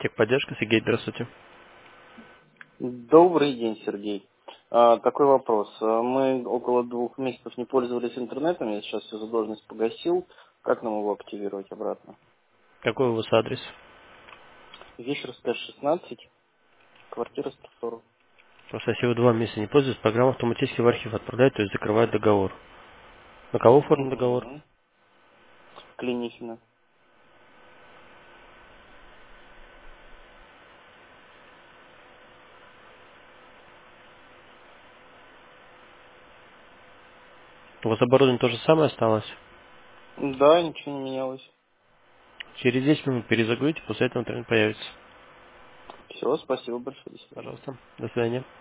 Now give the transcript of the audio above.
Техподдержка, Сергей, здравствуйте. Добрый день, Сергей. Такой вопрос. Мы около 2 месяцев не пользовались интернетом, я сейчас всю задолженность погасил. Как нам его активировать обратно? Какой у вас адрес? Вишерская, 16, квартира 140. Просто если вы 2 месяца не пользуетесь, программа автоматически в архив отправляет, то есть закрывает договор. На кого оформлен договор? Угу. Клинихина. У вас оборудование то же самое осталось? Да, ничего не менялось. Через 10 минут перезагрузите, после этого интернет появится. Все, спасибо большое, до свидания. Пожалуйста. До свидания.